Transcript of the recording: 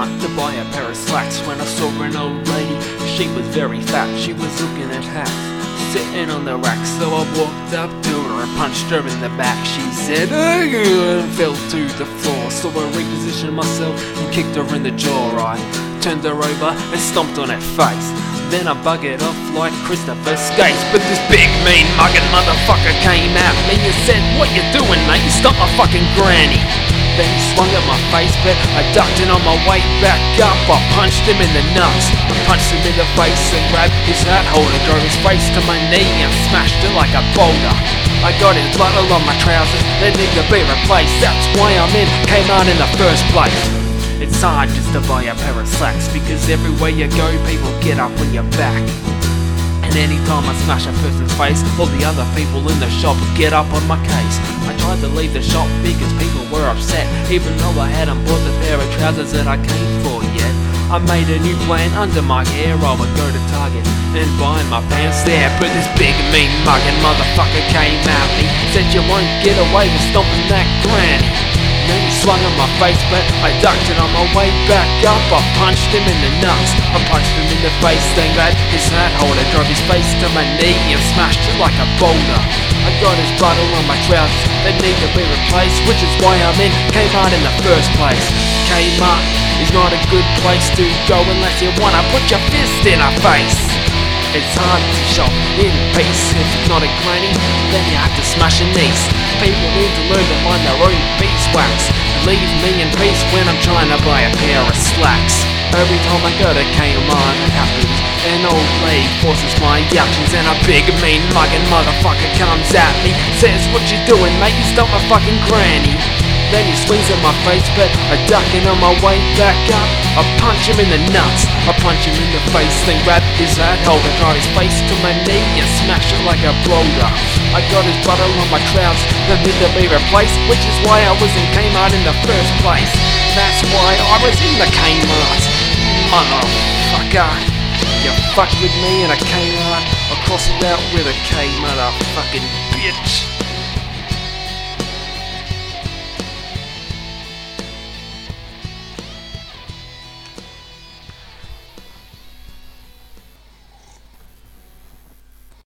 Kmart to buy a pair of slacks when I saw an old lady. She was very fat, she was looking at hats sitting on the rack, so I walked up to her and punched her in the back. She said, "Ugh," and fell to the floor. So I repositioned myself and kicked her in the jaw. I turned her over and stomped on her face. Then I buggered off like Christopher Skates. But this big mean mugging motherfucker came at me and said, "What you doing, mate? You stopped my fucking granny." Then he swung at my face, but I ducked, and on my way back up I punched him in the nuts. I punched him in the face and grabbed his hat holder, drove his face to my knee and smashed it like a boulder. I got his blood all on my trousers, they need to be replaced. That's why I'm in Kmart in the first place. It's hard just to buy a pair of slacks, because everywhere you go people get up when you're back. And anytime I smash a person's face, all the other people in the shop get up on my case. I tried to leave the shop because people were upset, even though I hadn't bought the pair of trousers that I came for yet. I made a new plan under my hair. I would go to Target and buy my pants there. But this big mean mugging motherfucker came at me, said, "You won't get away with stomping that granny." Then he swung on my face, but I ducked, and on my way back up I punched him in the nuts. I punched him in the face, then grabbed his hat holder, drove his face to my knee and smashed it like a boulder. I got his blood all on my trousers, they need to be replaced, which is why I'm in Kmart in the first place. Kmart is not a good place to go unless you wanna put your fist in her face. It's hard to shop in peace. If it's not a granny, then you have to smash a niece. People need to learn to find their own beeswax. Leave me in peace when I'm trying to buy a pair of slacks. Every time I go to Kmart it happens. An old lady forces my actions, and a big mean mugging motherfucker comes at me, says, "What you doing, mate? You stole my fucking granny." Then he swings at my face, but I duck, and on my way back up I punch him in the nuts. I punch him in the face, then grab his hat holder, drive his face to my knee and smash it like a boulder. I got his blood all on my trousers that need to be replaced, which is why I was in Kmart in the first place. That's why I was in the Kmart. Motherfucker, you fucked with me in a Kmart, I'll cross it out with a K, motherfucking bitch.